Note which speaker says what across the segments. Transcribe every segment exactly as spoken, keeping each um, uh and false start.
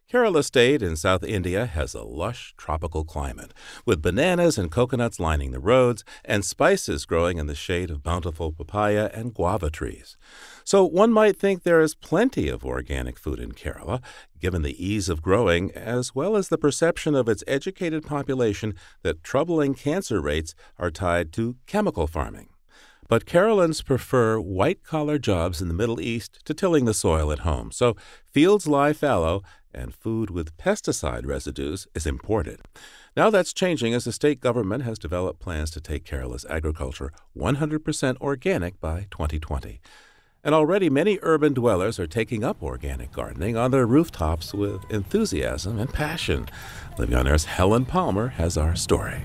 Speaker 1: Kerala State in South India has a lush tropical climate, with bananas and coconuts lining the roads and spices growing in the shade of bountiful papaya and guava trees. So one might think there is plenty of organic food in Kerala, given the ease of growing, as well as the perception of its educated population that troubling cancer rates are tied to chemical farming. But Keralans prefer white-collar jobs in the Middle East to tilling the soil at home, so fields lie fallow and food with pesticide residues is imported. Now that's changing as the state government has developed plans to take Kerala's agriculture one hundred percent organic by twenty twenty. And already many urban dwellers are taking up organic gardening on their rooftops with enthusiasm and passion. Living on Air's Helen Palmer has our story.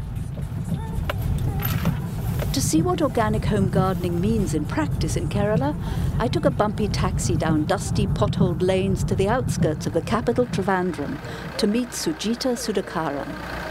Speaker 2: To see what organic home gardening means in practice in Kerala, I took a bumpy taxi down dusty, potholed lanes to the outskirts of the capital Trivandrum to meet Sujita Sudhakaran.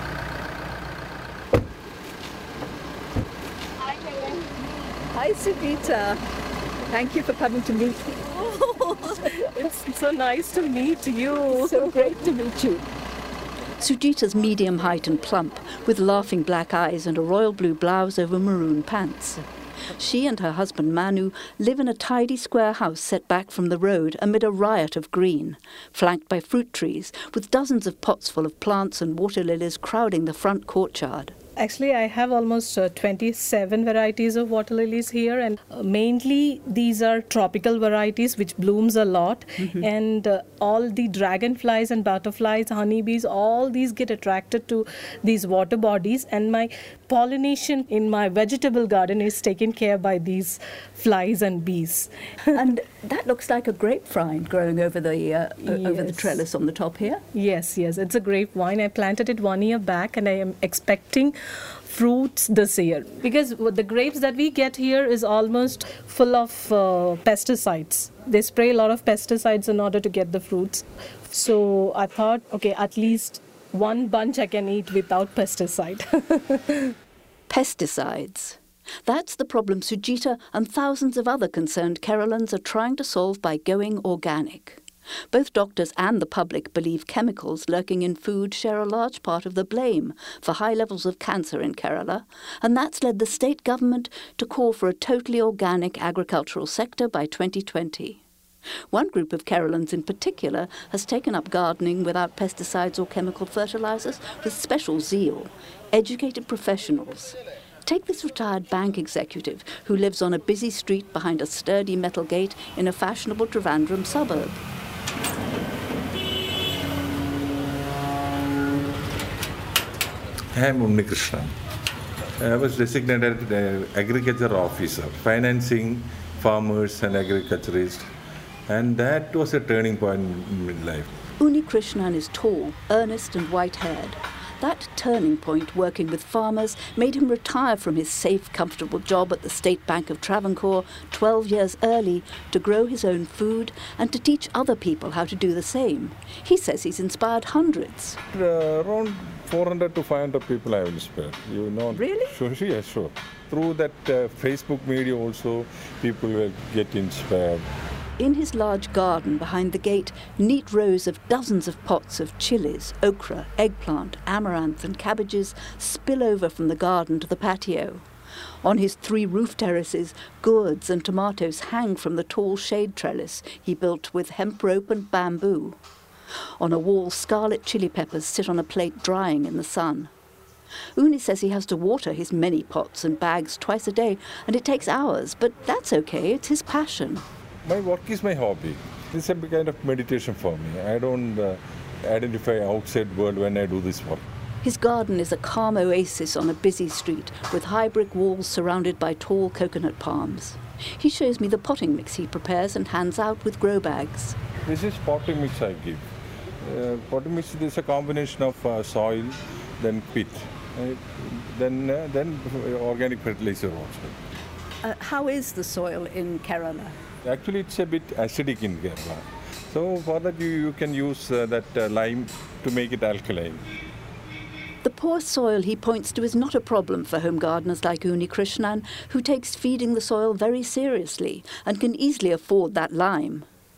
Speaker 3: Hi, Helen.
Speaker 2: Hi, Sujita. Thank you for coming to meet me.
Speaker 3: It's so nice to meet you.
Speaker 2: So great to meet you. Sujita's medium height and plump, with laughing black eyes and a royal blue blouse over maroon pants. She and her husband Manu live in a tidy square house set back from the road amid a riot of green, flanked by fruit trees, with dozens of pots full of plants and water lilies crowding the front courtyard.
Speaker 3: Actually, I have almost uh, twenty-seven varieties of water lilies here, and uh, mainly these are tropical varieties which blooms a lot. Mm-hmm. And uh, all the dragonflies and butterflies, honeybees, all these get attracted to these water bodies, and my pollination in my vegetable garden is taken care by these flies and bees.
Speaker 2: And that looks like a grapevine growing over the uh, yes. over the trellis on the top here.
Speaker 3: Yes, yes, it's a grapevine. I planted it one year back, and I am expecting fruits this year, because the grapes that we get here is almost full of uh, pesticides. They spray a lot of pesticides in order to get the fruits. So I thought, okay, at least one bunch I can eat without pesticide.
Speaker 2: Pesticides. That's the problem Sujita and thousands of other concerned Keralans are trying to solve by going organic. Both doctors and the public believe chemicals lurking in food share a large part of the blame for high levels of cancer in Kerala, and that's led the state government to call for a totally organic agricultural sector by twenty twenty. One group of Keralans in particular has taken up gardening without pesticides or chemical fertilizers with special zeal, educated professionals. Take this retired bank executive who lives on a busy street behind a sturdy metal gate in a fashionable Trivandrum suburb.
Speaker 4: I am Uni Krishnan. I was designated uh, agriculture officer, financing farmers and agriculturists, and that was a turning point in life.
Speaker 2: Uni Krishnan is tall, earnest and white-haired. That turning point working with farmers made him retire from his safe, comfortable job at the State Bank of Travancore twelve years early to grow his own food and to teach other people how to do the same. He says he's inspired hundreds.
Speaker 4: Uh, around four hundred to five hundred people I have inspired. You know.
Speaker 2: Really?
Speaker 4: Sure, yeah, sure. Through that uh, Facebook media also, people will get inspired.
Speaker 2: In his large garden behind the gate, neat rows of dozens of pots of chilies, okra, eggplant, amaranth and cabbages spill over from the garden to the patio. On his three roof terraces, gourds and tomatoes hang from the tall shade trellis he built with hemp rope and bamboo. On a wall, scarlet chili peppers sit on a plate drying in the sun. Uni says he has to water his many pots and bags twice a day, and it takes hours, but that's okay, it's his passion.
Speaker 4: My work is my hobby. It's a kind of meditation for me. I don't uh, identify outside world when I do this work.
Speaker 2: His garden is a calm oasis on a busy street with high brick walls surrounded by tall coconut palms. He shows me the potting mix he prepares and hands out with grow bags.
Speaker 4: This is potting mix I give. Uh, potting mix is a combination of uh, soil, then peat, uh, then uh, then organic fertilizer also.
Speaker 2: Uh, how is the soil in Kerala?
Speaker 4: Actually, it's a bit acidic in Kerala. So for that, you, you can use uh, that uh, lime to make it alkaline.
Speaker 2: The poor soil he points to is not a problem for home gardeners like Uni Krishnan, who takes feeding the soil very seriously and can easily afford that lime.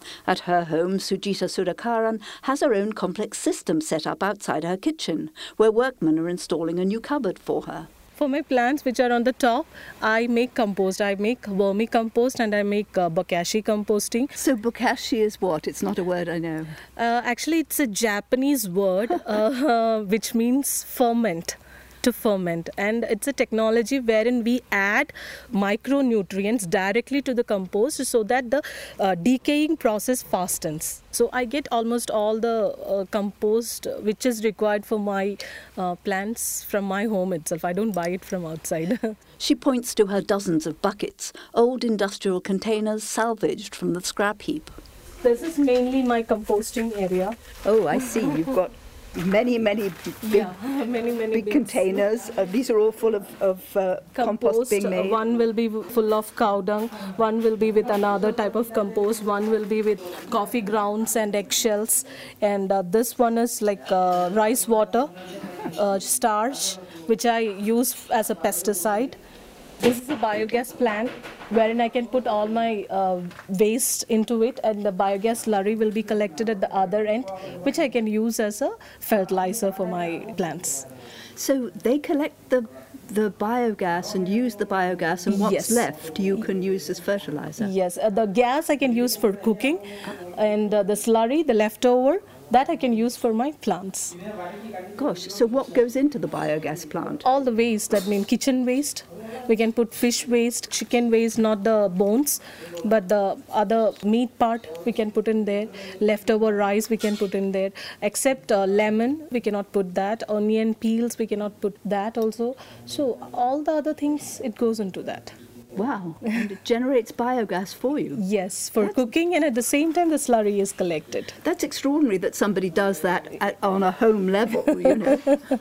Speaker 2: At her home, Sujita Sudhakaran has her own complex system set up outside her kitchen, where workmen are installing a new cupboard for her.
Speaker 3: For my plants which are on the top, I make compost. I make vermicompost and I make uh, bokashi composting.
Speaker 2: So bokashi is what? It's not a word I know.
Speaker 3: Uh, actually, it's a Japanese word uh, which means ferment. To ferment, and it's a technology wherein we add micronutrients directly to the compost so that the uh, decaying process fastens. So I get almost all the uh, compost which is required for my uh, plants from my home itself. I don't buy it from outside.
Speaker 2: She points to her dozens of buckets, old industrial containers salvaged from the scrap heap.
Speaker 3: This is mainly my composting area.
Speaker 2: Oh, I see. You've got many, many big,
Speaker 3: yeah, many, many
Speaker 2: big
Speaker 3: bins.
Speaker 2: containers. Uh, these are all full of, of uh, compost, compost being made.
Speaker 3: One will be full of cow dung, one will be with another type of compost, one will be with coffee grounds and eggshells, and uh, this one is like uh, rice water, uh, starch, which I use as a pesticide. This is a biogas plant wherein I can put all my uh, waste into it, and the biogas slurry will be collected at the other end, which I can use as a fertilizer for my plants.
Speaker 2: So they collect the the biogas and use the biogas, and what's
Speaker 3: Yes.
Speaker 2: left you can use as fertilizer.
Speaker 3: Yes, uh, the gas I can use for cooking, and uh, the slurry, the leftover, that I can use for my plants.
Speaker 2: Gosh, so what goes into the biogas plant?
Speaker 3: All the waste, that means kitchen waste. We can put fish waste, chicken waste, not the bones, but the other meat part we can put in there. Leftover rice we can put in there. Except uh, lemon, we cannot put that. Onion peels, we cannot put that also. So all the other things, it goes into that.
Speaker 2: Wow, and it generates biogas for you.
Speaker 3: Yes, for
Speaker 2: That's-
Speaker 3: cooking, and at the same time the slurry is collected.
Speaker 2: That's extraordinary that somebody does that at, on a home level, you know.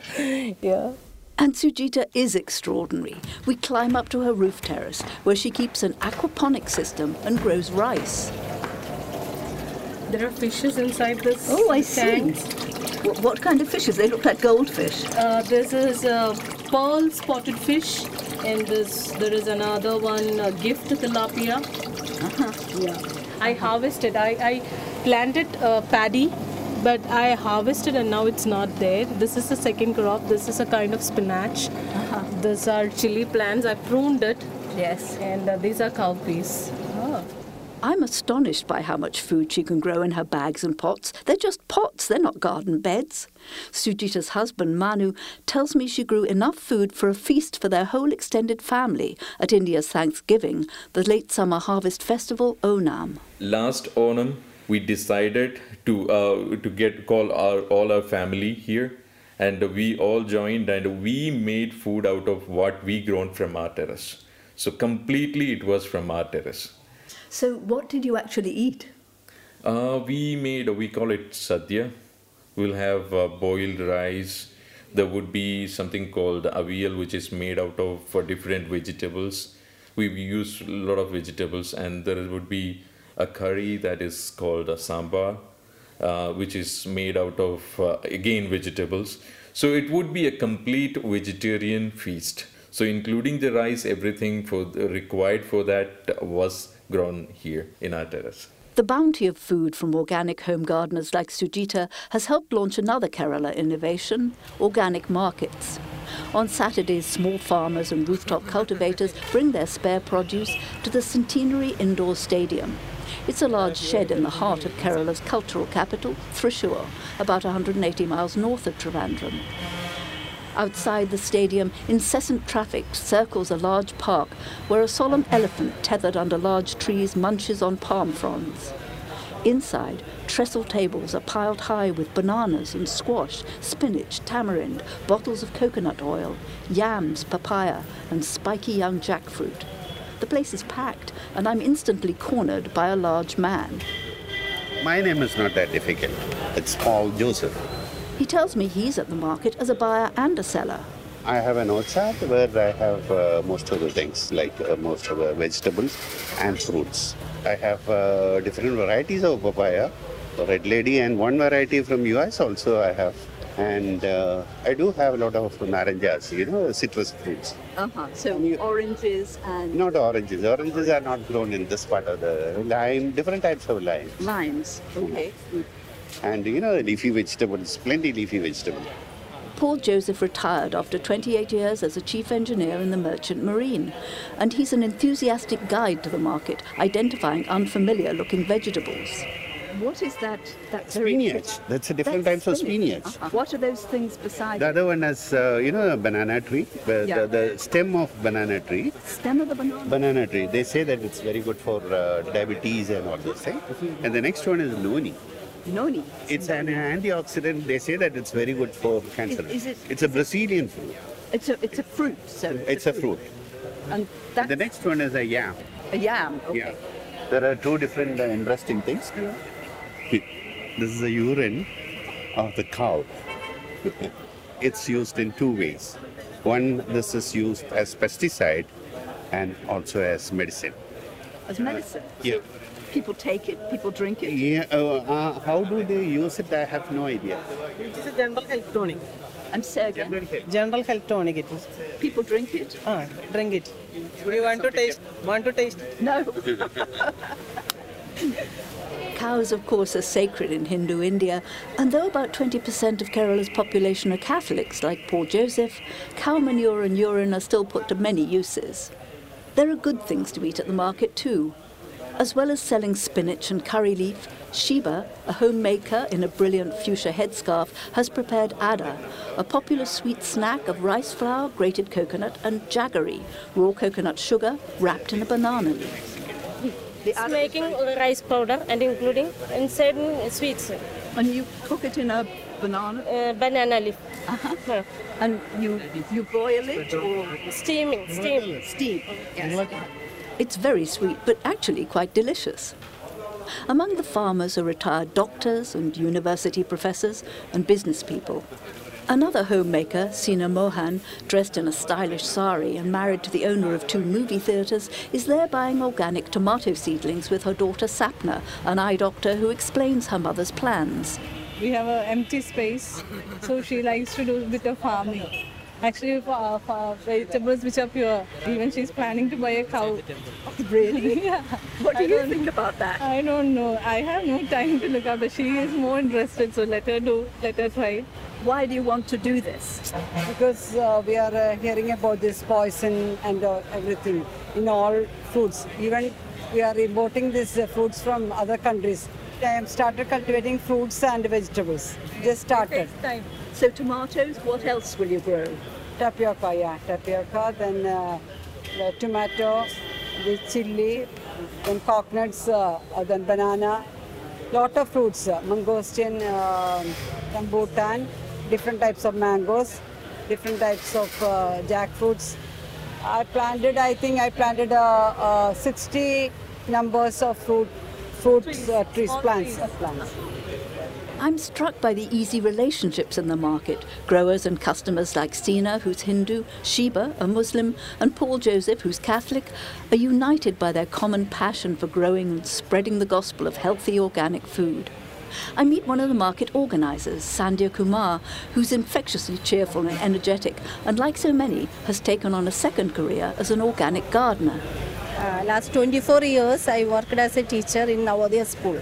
Speaker 3: Yeah.
Speaker 2: And Sujita is extraordinary. We climb up to her roof terrace, where she keeps an aquaponic system and grows rice.
Speaker 3: There are fishes inside this
Speaker 2: Oh, I
Speaker 3: tank.
Speaker 2: see. What, what kind of fishes? They look like goldfish.
Speaker 3: Uh, this is a pearl spotted fish, and this there is another one, uh, gift tilapia.
Speaker 2: Uh-huh.
Speaker 3: Yeah, I harvested. I, I planted uh, paddy, but I harvested and now it's not there. This is the second crop. This is a kind of spinach.
Speaker 2: Uh-huh.
Speaker 3: These are chili plants. I pruned it,
Speaker 2: Yes.
Speaker 3: and uh, these are cowpeas.
Speaker 2: Oh. I'm astonished by how much food she can grow in her bags and pots. They're just pots, they're not garden beds. Sujita's husband, Manu, tells me she grew enough food for a feast for their whole extended family at India's Thanksgiving, the late summer harvest festival, Onam.
Speaker 5: Last Onam, we decided to uh, to get call our all our family here, and we all joined, and we made food out of what we grown from our terrace. So completely it was from our terrace.
Speaker 2: So what did you actually eat?
Speaker 5: Uh, we made, we call it sadhya. We'll have uh, boiled rice. There would be something called avial, which is made out of uh, different vegetables. We use a lot of vegetables, and there would be a curry that is called a sambar, uh, which is made out of, uh, again, vegetables. So it would be a complete vegetarian feast. So including the rice, everything for the, required for that was grown here in our terrace.
Speaker 2: The bounty of food from organic home gardeners like Sujita has helped launch another Kerala innovation, organic markets. On Saturdays, small farmers and rooftop cultivators bring their spare produce to the Centenary Indoor Stadium. It's a large shed in the heart of Kerala's cultural capital, Thrissur, about one hundred eighty miles north of Trivandrum. Outside the stadium, incessant traffic circles a large park where a solemn elephant tethered under large trees munches on palm fronds. Inside, trestle tables are piled high with bananas and squash, spinach, tamarind, bottles of coconut oil, yams, papaya, and spiky young jackfruit. The place is packed, and I'm instantly cornered by a large man.
Speaker 6: My name is not that difficult. It's Paul Joseph.
Speaker 2: He tells me he's at the market as a buyer and a seller.
Speaker 6: I have an outside where I have uh, most of the things, like uh, most of the vegetables and fruits. I have uh, different varieties of papaya, red lady, and one variety from U S also I have. And uh, I do have a lot of naranjas, you know, citrus fruits.
Speaker 2: Uh-huh. So
Speaker 6: you-
Speaker 2: oranges and
Speaker 6: Not oranges. Oranges are not grown in this part of the lime, different types of lime.
Speaker 2: limes. Okay.
Speaker 6: And, you know, leafy vegetables, plenty leafy vegetables.
Speaker 2: Paul Joseph retired after twenty-eight years as a chief engineer in the Merchant Marine, and he's an enthusiastic guide to the market, identifying unfamiliar-looking vegetables. What is that? That's
Speaker 6: Spinach. That's a different types of spinach.
Speaker 2: Uh-huh. What are those things beside
Speaker 6: The
Speaker 2: it?
Speaker 6: other one is, uh, you know, a banana tree. The,
Speaker 2: Yeah.
Speaker 6: the, the stem of banana tree.
Speaker 2: Stem of the banana?
Speaker 6: Banana tree. They say that it's very good for uh, diabetes and all those things. And the next one is noni.
Speaker 2: Noni.
Speaker 6: It's an antioxidant. They say that it's very good for cancer.
Speaker 2: is it-
Speaker 6: It's a Brazilian fruit.
Speaker 2: It's a it's a fruit. So
Speaker 6: It's a fruit.
Speaker 2: and that's
Speaker 6: The next one is a yam.
Speaker 2: a yam. Okay.
Speaker 6: Yeah. There are two different uh, interesting things. This is the urine of the cow. It's used in two ways. One, this is used as pesticide and also as medicine.
Speaker 2: As medicine.
Speaker 6: Yeah.
Speaker 2: People take it. People drink it.
Speaker 6: Yeah. Uh, uh, how do they use it? I have no idea.
Speaker 7: It is a general health tonic.
Speaker 2: I'm say again.
Speaker 7: General health tonic it is.
Speaker 2: People drink it.
Speaker 7: Ah, drink it. You want to taste? Want to taste?
Speaker 2: No. Cows, of course, are sacred in Hindu India, and though about twenty percent of Kerala's population are Catholics, like Paul Joseph, cow manure and urine are still put to many uses. There are good things to eat at the market too. As well as selling spinach and curry leaf, Sheba, a homemaker in a brilliant fuchsia headscarf, has prepared ada, a popular sweet snack of rice flour, grated coconut, and jaggery, raw coconut sugar wrapped in a banana leaf.
Speaker 8: It's making rice powder and including inside sweets,
Speaker 2: And you cook it in a banana,
Speaker 8: uh, banana leaf,
Speaker 2: uh-huh. and you you boil it or
Speaker 8: steaming, steam.
Speaker 2: steam. Yes. It's very sweet, but actually quite delicious. Among the farmers are retired doctors and university professors and business people. Another homemaker, Sina Mohan, dressed in a stylish sari and married to the owner of two movie theatres, is there buying organic tomato seedlings with her daughter Sapna, an eye doctor who explains her mother's plans.
Speaker 3: We have an empty space, so she likes to do a bit of farming. Actually, for, for vegetables which are pure. Even she's planning to buy a cow.
Speaker 2: Really?
Speaker 3: Yeah.
Speaker 2: What do
Speaker 3: I
Speaker 2: you
Speaker 3: don't-
Speaker 2: think about that?
Speaker 3: I don't know. I have no time to look after. She is more interested, so let her do. Let her try.
Speaker 2: Why do you want to do this?
Speaker 7: Because uh, we are uh, hearing about this poison and uh, everything in all fruits. Even we are importing these uh, fruits from other countries. I have started cultivating fruits and vegetables. Just started.
Speaker 3: Time.
Speaker 2: So tomatoes, what else will you grow?
Speaker 7: Tapioca, yeah, tapioca, then uh, the tomato, the chili, then coconuts, uh, uh, then banana, lot of fruits, uh, mangosteen, uh, rambutan, different types of mangoes, different types of uh, jackfruits. I planted, I think I planted uh, uh, sixty numbers of fruit, fruits, uh, trees, plants, plants.
Speaker 2: I'm struck by the easy relationships in the market. Growers and customers like Sina, who's Hindu, Sheba, a Muslim, and Paul Joseph, who's Catholic, are united by their common passion for growing and spreading the gospel of healthy organic food. I meet one of the market organisers, Sandhya Kumar, who's infectiously cheerful and energetic, and like so many, has taken on a second career as an organic gardener.
Speaker 8: Uh, last twenty-four years, I worked as a teacher in Navodaya school.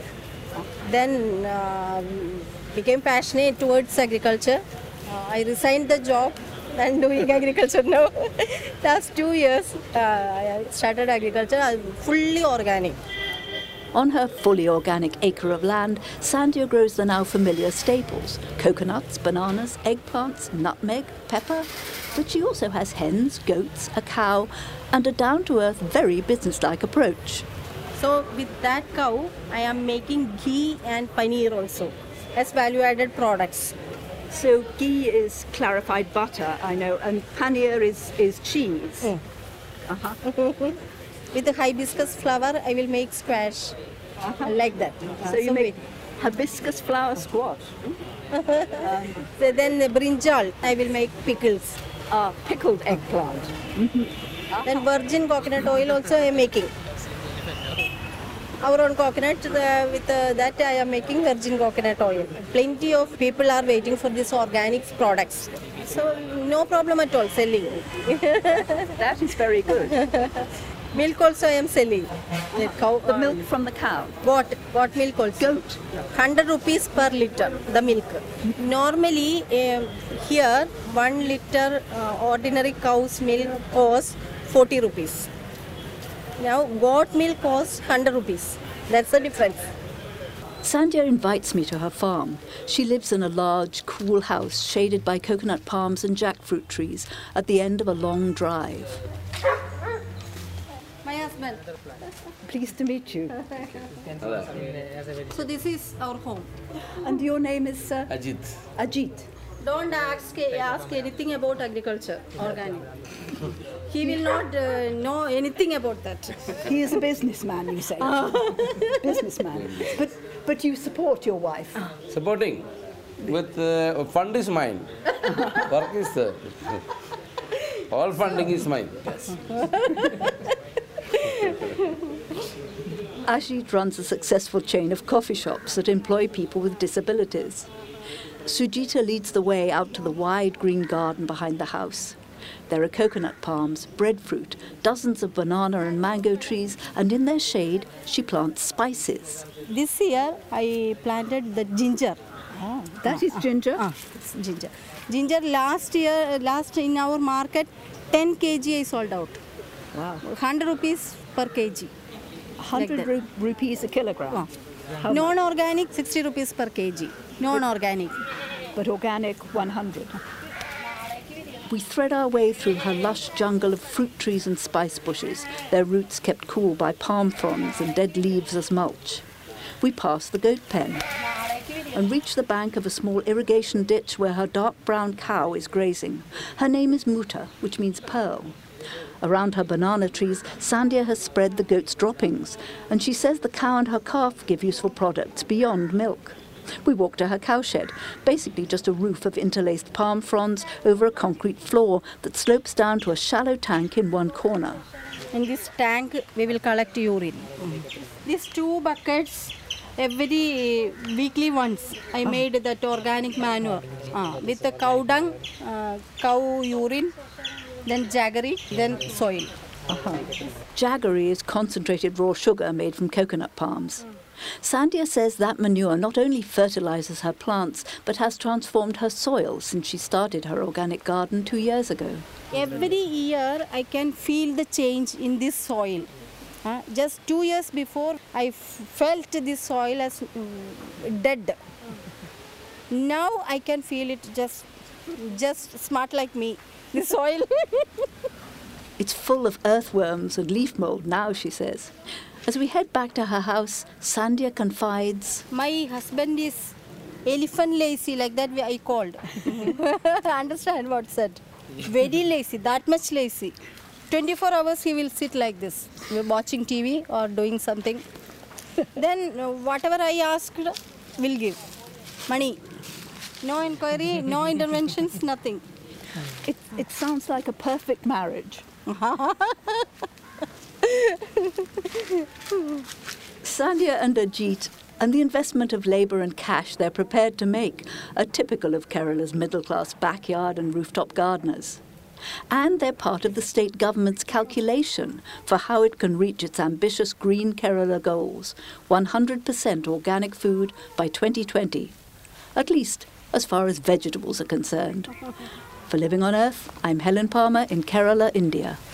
Speaker 8: Then uh, became passionate towards agriculture. Uh, I resigned the job and doing agriculture now. Last two years, uh, I started agriculture, uh, fully organic.
Speaker 2: On her fully organic acre of land, Sandhya grows the now familiar staples: coconuts, bananas, eggplants, nutmeg, pepper. But she also has hens, goats, a cow, and a down-to-earth, very businesslike approach.
Speaker 8: So with that cow, I am making ghee and paneer also as value-added products.
Speaker 2: So ghee is clarified butter, I know, and paneer is, is cheese.
Speaker 8: Mm.
Speaker 2: Uh-huh.
Speaker 8: With the hibiscus flower, I will make squash,
Speaker 2: Uh-huh.
Speaker 8: like that.
Speaker 2: So you make hibiscus flower squash.
Speaker 8: So then the brinjal, I will make pickles.
Speaker 2: Uh, pickled eggplant.
Speaker 8: Then virgin coconut oil also I am making. our own coconut. Uh, with uh, that, I am making virgin coconut oil. Plenty of people are waiting for these organic products. So, no problem at all selling.
Speaker 2: That is very good.
Speaker 8: Milk also I am selling. The, cow,
Speaker 2: The milk from the cow.
Speaker 8: Goat, goat milk also.
Speaker 2: Goat.
Speaker 8: one hundred rupees per liter, the milk. Normally, uh, here, one liter uh, ordinary cow's milk costs forty rupees. Now, goat milk costs one hundred rupees. That's the difference.
Speaker 2: Sandhya invites me to her farm. She lives in a large, cool house shaded by coconut palms and jackfruit trees at the end of a long drive.
Speaker 8: My husband.
Speaker 2: Pleased to meet you.
Speaker 8: So this is our home.
Speaker 2: And your name is uh,
Speaker 9: Ajit.
Speaker 2: Ajit.
Speaker 8: Don't ask, ask anything about agriculture, organic. He will not uh, know anything about that.
Speaker 2: He is a businessman, you say. Businessman. But but you support your wife.
Speaker 9: Supporting. With uh, fund is mine. Work is uh, all funding is mine.
Speaker 2: Ajit runs a successful chain of coffee shops that employ people with disabilities. Sujita leads the way out to the wide green garden behind the house. There are coconut palms, breadfruit, dozens of banana and mango trees, and in their shade, she plants spices.
Speaker 8: This year I planted the ginger.
Speaker 2: Oh, that is ginger?
Speaker 8: Ah, it's ginger. Ginger last year, last in our market, ten kilograms I sold out.
Speaker 2: Wow.
Speaker 8: one hundred rupees per kg.
Speaker 2: one hundred
Speaker 8: Like
Speaker 2: ru- rupees a kilogram.
Speaker 8: Oh.
Speaker 2: How much?
Speaker 8: Non-organic, sixty rupees per kg. Non-organic.
Speaker 2: But organic, one hundred. We thread our way through her lush jungle of fruit trees and spice bushes, their roots kept cool by palm fronds and dead leaves as mulch. We pass the goat pen and reach the bank of a small irrigation ditch where her dark brown cow is grazing. Her name is Muta, which means pearl. Around her banana trees, Sandhya has spread the goat's droppings, and she says the cow and her calf give useful products beyond milk. We walk to her cowshed, basically just a roof of interlaced palm fronds over a concrete floor that slopes down to a shallow tank in one corner.
Speaker 8: In this tank, we will collect urine. These two buckets, every weekly once, I made that organic manure uh, with the cow dung, uh, cow urine, then jaggery, then soil.
Speaker 2: Uh-huh. Jaggery is concentrated raw sugar made from coconut palms. Sandhya says that manure not only fertilizes her plants, but has transformed her soil since she started her organic garden two years ago.
Speaker 8: Every year, I can feel the change in this soil. Uh, just two years before, I f- felt this soil as mm, dead. Now I can feel it just, just smart like me. The soil.
Speaker 2: It's full of earthworms and leaf mold now, she says. As we head back to her house, Sandhya confides,
Speaker 8: My husband is elephant lazy, like that I called. Understand what said? Very lazy, that much lazy. twenty-four hours he will sit like this, watching T V or doing something. Then uh, whatever I asked, will give. Money. No inquiry, no interventions, nothing.
Speaker 2: It, it sounds like a perfect marriage. Sandhya and Ajit and the investment of labour and cash they're prepared to make are typical of Kerala's middle-class backyard and rooftop gardeners. And they're part of the state government's calculation for how it can reach its ambitious Green Kerala goals, one hundred percent organic food by twenty twenty, at least as far as vegetables are concerned. For Living on Earth, I'm Helen Palmer in Kerala, India.